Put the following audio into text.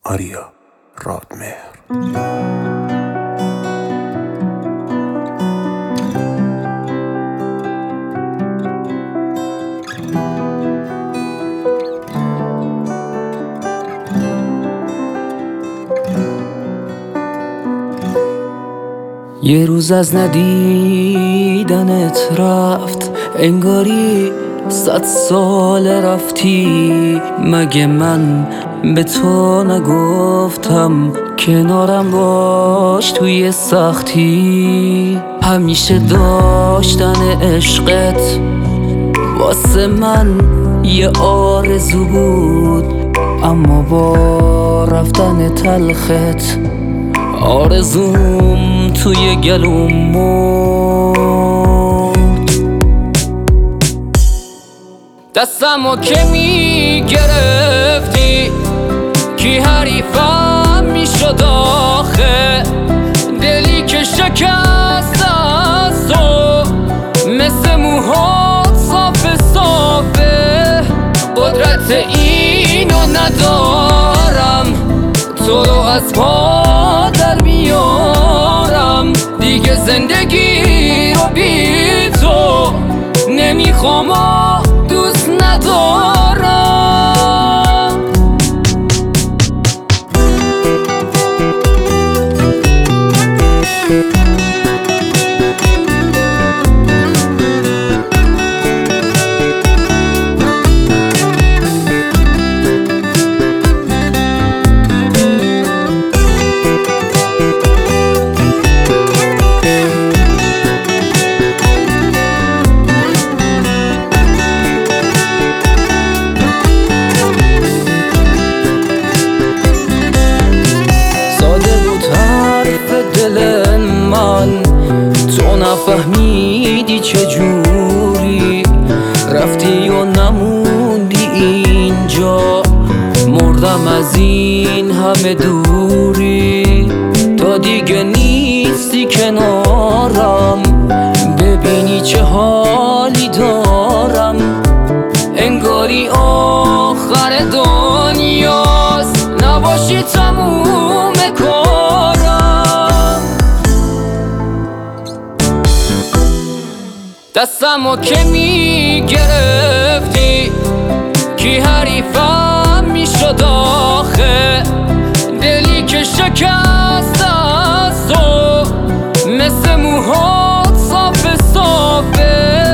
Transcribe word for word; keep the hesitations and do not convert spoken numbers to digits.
آریا رادمهر. یه روز از ندیدنت رفت، انگاری صد سال رفتی. مگه من به تو نگفتم کنارم باش توی سختی؟ همیشه داشتن عشقت واسه من یه آرزو بود، اما با رفتن تلخت آرزوم توی گلوم مرد. دستمو که میگرفتی کی حریفم میشد آخه؟ دلی که شکست از تو مثل موهات صاف صافه. قدرت اینو ندارم تو رو از پا در بیارم، دیگه زندگی رو بی تو نمیخوام و دوست ندارم. تو نفهمیدی چجوری رفتی و نموندی اینجا، مردم از این همه دوری. تا دیگه نیستی کنارم، ببینی چه حالی دارم. انگاری آخر دنیاست، نباشی تموم کارم. دستمو که میگرفتی